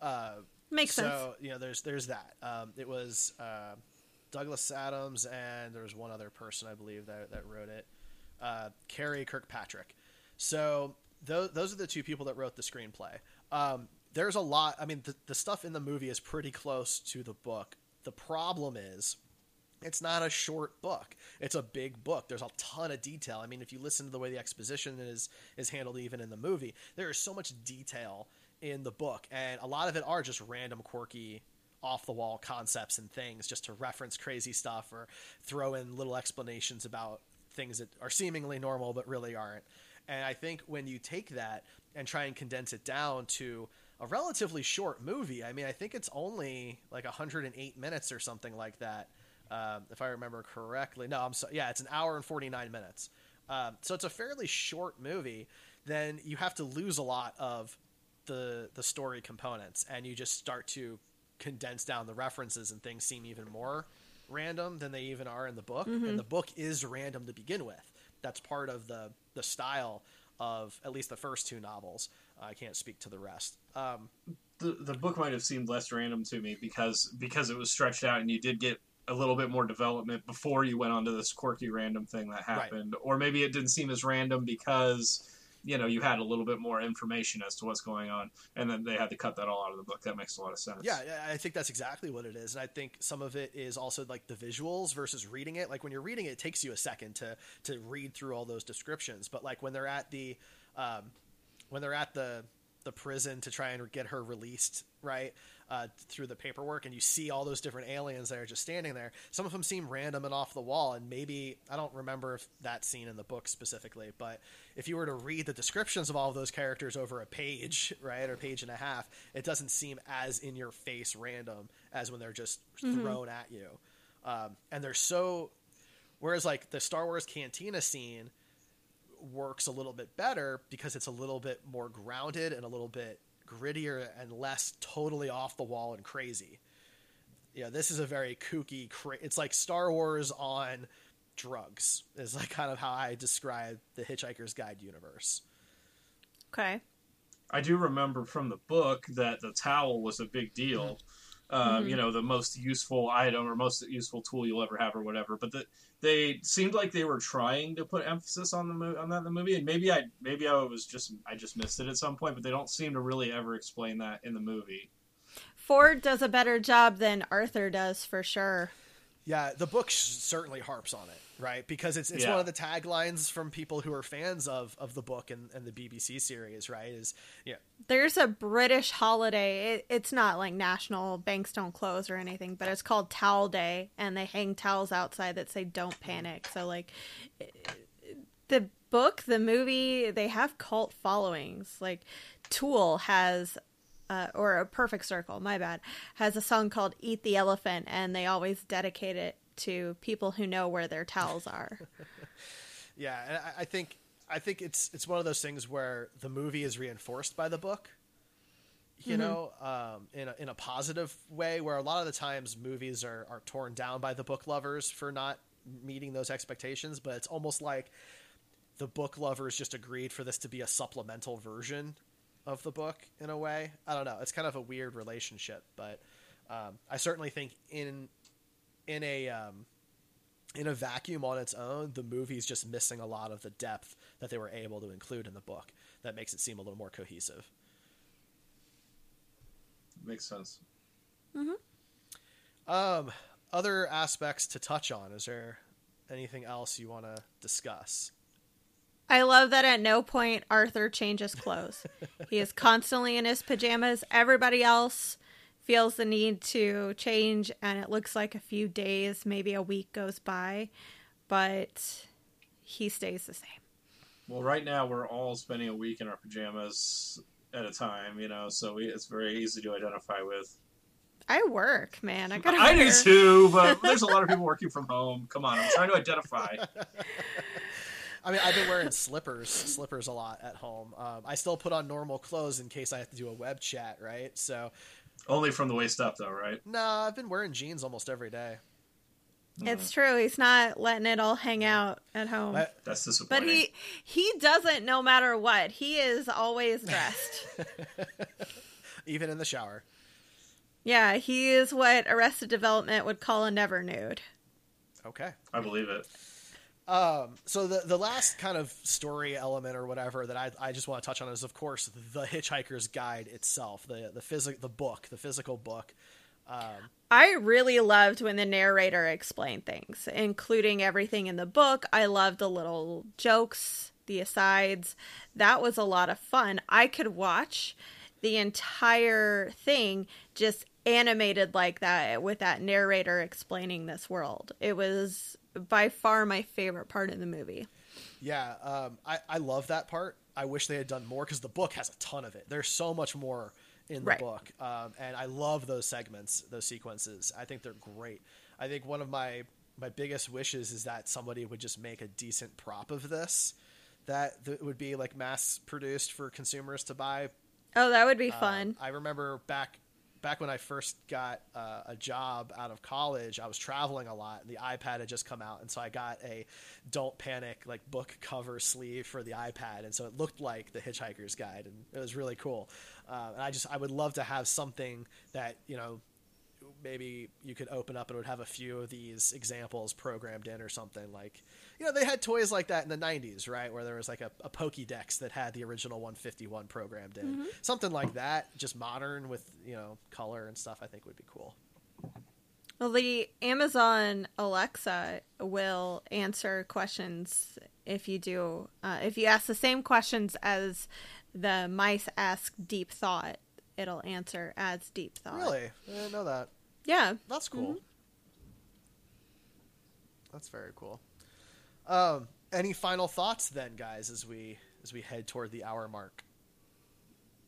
Makes sense. So, there's that. It was Douglas Adams, and there was one other person, I believe, that wrote it. Carrie Kirkpatrick. So those are the two people that wrote the screenplay. There's a lot. I mean, the stuff in the movie is pretty close to the book. The problem is, it's not a short book. It's a big book. There's a ton of detail. I mean, if you listen to the way the exposition is handled even in the movie, there is so much detail in the book. And a lot of it are just random, quirky, off-the-wall concepts and things just to reference crazy stuff or throw in little explanations about things that are seemingly normal but really aren't. And I think when you take that and try and condense it down to a relatively short movie, I mean, I think it's only like 108 minutes or something like that. If I remember correctly. No, I'm sorry. Yeah, it's an hour and 49 minutes. So it's a fairly short movie. Then you have to lose a lot of the story components, and you just start to condense down the references, and things seem even more random than they even are in the book. Mm-hmm. And the book is random to begin with. That's part of the style of at least the first two novels. I can't speak to the rest. The book might have seemed less random to me because it was stretched out, and you did get a little bit more development before you went on to this quirky random thing that happened. Right. Or maybe it didn't seem as random because, you had a little bit more information as to what's going on, and then they had to cut that all out of the book. That makes a lot of sense. Yeah, I think that's exactly what it is. And I think some of it is also like the visuals versus reading it. Like when you're reading it takes you a second to read through all those descriptions. But like when they're at the prison to try and get her released, right, through the paperwork, and you see all those different aliens that are just standing there. Some of them seem random and off the wall, and maybe, I don't remember if that scene in the book specifically, but if you were to read the descriptions of all of those characters over a page, right, or page and a half, it doesn't seem as in-your-face random as when they're just thrown at you. And they're so... Whereas like the Star Wars Cantina scene works a little bit better because it's a little bit more grounded and a little bit grittier and less totally off the wall and crazy. Yeah, this is a very kooky, it's like Star Wars on drugs is like kind of how I describe the Hitchhiker's Guide universe. Okay. I do remember from the book that the towel was a big deal. You know, the most useful item or most useful tool you'll ever have or whatever. But they seemed like they were trying to put emphasis on that in the movie. And maybe I just missed it at some point, but they don't seem to really ever explain that in the movie. Ford does a better job than Arthur does, for sure. Yeah, the book certainly harps on it, right? Because it's one of the taglines from people who are fans of the book and the BBC series, right? Is There's a British holiday. It's not like National Banks Don't Close or anything, but it's called Towel Day, and they hang towels outside that say "Don't panic." So like, the book, the movie, they have cult followings. Like Tool has. Or A Perfect Circle, my bad, has a song called Eat the Elephant, and they always dedicate it to people who know where their towels are. Yeah, and I think it's one of those things where the movie is reinforced by the book, you know, in a positive way, where a lot of the times movies are torn down by the book lovers for not meeting those expectations, but it's almost like the book lovers just agreed for this to be a supplemental version of the book in a way. I don't know. It's kind of a weird relationship, but I certainly think in a vacuum on its own, the movie's just missing a lot of the depth that they were able to include in the book. That makes it seem a little more cohesive. Makes sense. Other aspects to touch on. Is there anything else you want to discuss? I love that at no point Arthur changes clothes. He is constantly in his pajamas. Everybody else feels the need to change, and it looks like a few days, maybe a week goes by, but he stays the same. Well, right now we're all spending a week in our pajamas at a time, you know, so it's very easy to identify with. I work, man. I do too, but there's a lot of people working from home. Come on, I'm trying to identify. I mean, I've been wearing slippers a lot at home. I still put on normal clothes in case I have to do a web chat, right? So only from the waist up, though, right? No, I've been wearing jeans almost every day. It's true. He's not letting it all hang out at home. That's disappointing. But he doesn't, no matter what. He is always dressed. Even in the shower. Yeah, he is what Arrested Development would call a never nude. Okay. I believe it. So the last kind of story element or whatever that I just want to touch on is, of course, the Hitchhiker's Guide itself, the physical book. I really loved when the narrator explained things, including everything in the book. I loved the little jokes, the asides. That was a lot of fun. I could watch the entire thing just animated like that with that narrator explaining this world. It was by far my favorite part of the movie. Yeah, I love that part. I wish they had done more because the book has a ton of it. There's so much more in the book, and I love those segments, those sequences. I think they're great. I think one of my biggest wishes is that somebody would just make a decent prop of this that would be like mass produced for consumers to buy. Oh, that would be fun. I remember back when I first got a job out of college, I was traveling a lot, and the iPad had just come out, and so I got a Don't Panic like book cover sleeve for the iPad, and so it looked like the Hitchhiker's Guide, and it was really cool. And I would love to have something that, you know, maybe you could open up and it would have a few of these examples programmed in or something. Like, you know, they had toys like that in the 90s, right, where there was like a Pokédex that had the original 151 programmed in. Mm-hmm. Something like that, just modern with, you know, color and stuff, I think would be cool. Well, the Amazon Alexa will answer questions if you ask the same questions as the mice ask Deep Thought. It'll answer as Deep Thought. Really? I didn't know that. Yeah. That's cool. Mm-hmm. That's very cool. Any final thoughts then, guys, as we head toward the hour mark?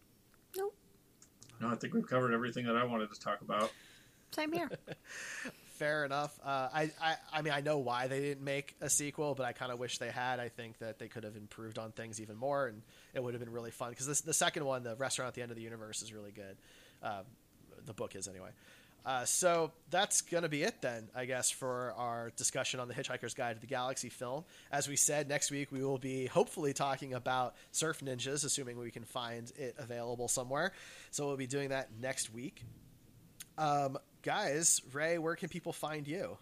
Nope. No, I think we've covered everything that I wanted to talk about. Same here. fair enough. I mean, I know why they didn't make a sequel, but I kind of wish they had. I think that they could have improved on things even more, and it would have been really fun. Because the second one, The Restaurant at the End of the Universe, is really good. The book is, anyway. So that's going to be it then, I guess, for our discussion on the Hitchhiker's Guide to the Galaxy film. As we said, next week we will be hopefully talking about Surf Ninjas, assuming we can find it available somewhere. So we'll be doing that next week. Guys, Ray, where can people find you?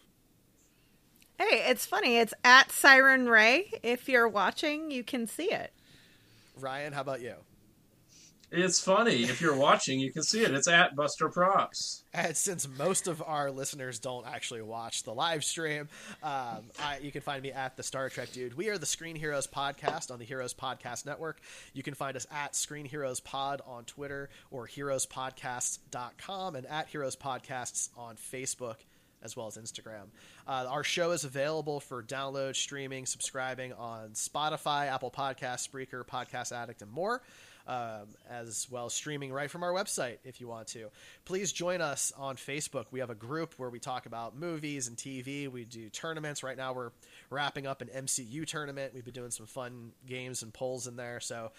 Hey, it's funny. It's at Siren Ray. If you're watching, you can see it. Ryan, how about you? It's funny. If you're watching, you can see it. It's at Buster Props. And since most of our listeners don't actually watch the live stream, you can find me at the Star Trek Dude. We are the Screen Heroes Podcast on the Heroes Podcast Network. You can find us at Screen Heroes Pod on Twitter or heroespodcasts.com and at Heroes Podcasts on Facebook as well as Instagram. Our show is available for download, streaming, subscribing on Spotify, Apple Podcasts, Spreaker, Podcast Addict, and more. As well as streaming right from our website if you want to. Please join us on Facebook. We have a group where we talk about movies and TV. We do tournaments. Right now we're wrapping up an MCU tournament. We've been doing some fun games and polls in there. So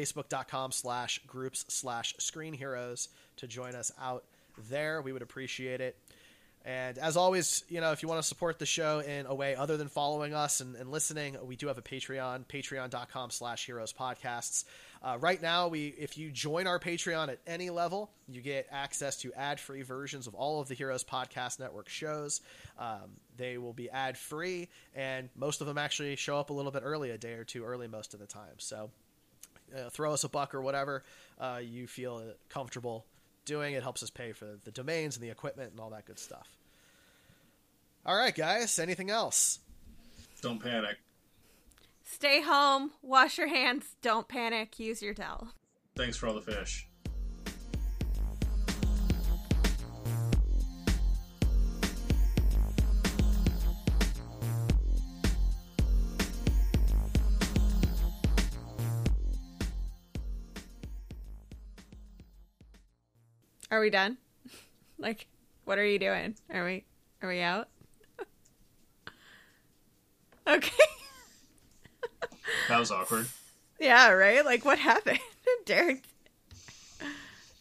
facebook.com/groups/Screen Heroes to join us out there. We would appreciate it. And as always, if you want to support the show in a way other than following us and listening, we do have a Patreon, patreon.com/heroespodcasts. Right now, if you join our Patreon at any level, you get access to ad-free versions of all of the Heroes Podcast Network shows. They will be ad-free, and most of them actually show up a little bit early, a day or two early most of the time. So throw us a buck or whatever you feel comfortable doing. It helps us pay for the domains and the equipment and all that good stuff. All right, guys, anything else? Don't panic. Stay home, wash your hands, don't panic, use your towel. Thanks for all the fish. Are we done? Like, what are you doing? Are we out? Okay. That was awkward. Yeah, right? Like, what happened? Derek